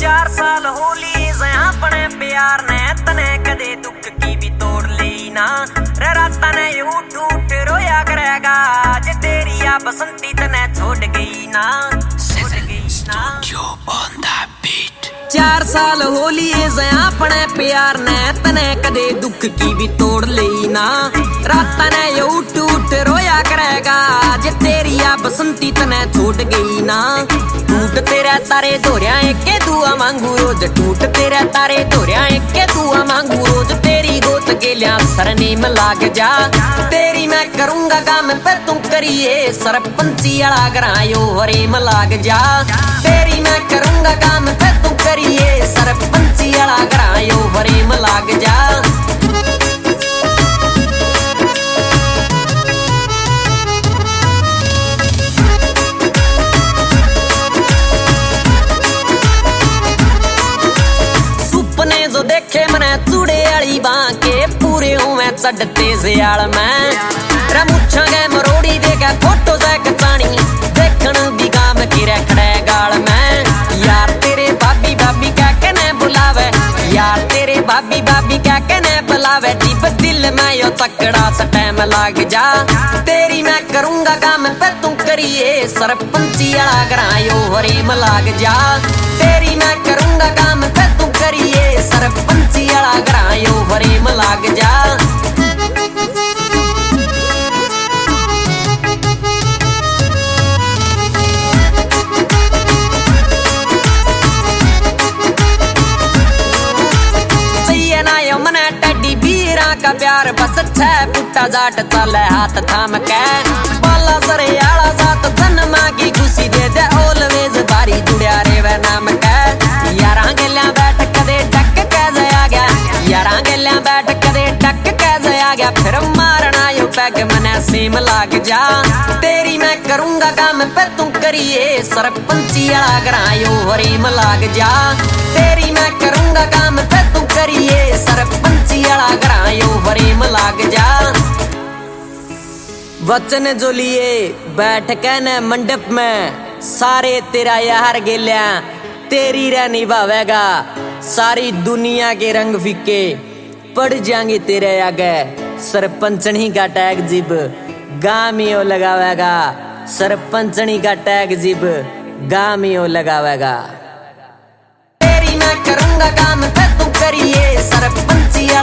4 साल हो लिए से अपने प्यार ने, तने कदे दुख की भी तोड़ ली ना। रे राता ने यूं टूट रोया करेगा, जे तेरी आ बसंती तने छोड़ गई ना, छोड़ गई ना। 4 साल हो लिए से अपने प्यार ने, तने कदे दुख की भी तोड़ ली ना। रात ने यूं टूट रोया करेगा, जे तेरी आ बसंती तने छोड़ गई ना। टूट तेरा तारे धोरिया के दुआ मांगू रोज, टूट तेरा तारे धोरिया के दुआ मांगू रोज। तेरी गोत के लिया सरनेम लाग जा, तेरी मैं करूंगा काम पे तुम करिए। सरपंची वाला घरायो हरेम लाग जा, तेरी मैं करूंगा काम पे तुम करिए। सरपंची वाला घरायो हरेम लाग जा। जो देखे मने चूड़े वाली बां के, पूरे हुए चढ़ते सियाल में। रे मुछा गए मरोड़ी दे के फोटो से कचानी, देखन भी काम की खड़े गाल में। यार तेरे भाभी भाभी क्या कहने बुलावे, यार तेरे भाभी भाभी क्या कहने बुलावे। जीप दिल में यो तकड़ा सा टाइम लाग जा, तेरी मैं करूंगा काम पे तुम करिए। सरपंची वाला घरायो हरेम लाग जा, तेरी मैं करूंगा काम पे तुम करिए। सरपंची वाला घरायो हरेम लाग जा। चाहिए ना यो मने टड्डी बीरा का प्यार, बस 6 फुटा जाट चले हाथ थाम के। बाला सरे आला साथ जन्मा की खुशी दे दे, ऑलवेज बारी जुड़िया रे वे नाम के। यारा गेल्या बैठ कदे टक कैसे आ गया, यारा गेल्या बैठ कदे टक कैसे आ गया। फिर मारना यो पैग मने सेम लाग जा, तेरी मैं करूंगा काम पे तुम करिए। सरपंची वाला घरायो हरेम लाग जा, तेरी मैं करूंगा काम पे तुम करिए। सरपंची वाला घरायो हरेम लाग जा। वचन जो लिए बैठ के न मंडप में, सारे तेरा यार गेल्या तेरी रे निभावेगा। सारी दुनिया के रंग फीके पड़ जाएंगे तेरे आगे। सरपंचनी का टैग जिब गामियों लगावेगा, सरपंचनी का टैग जिब गामियों लगावेगा। तेरी मैं करूंगा काम पे तुम करिए। सरपंची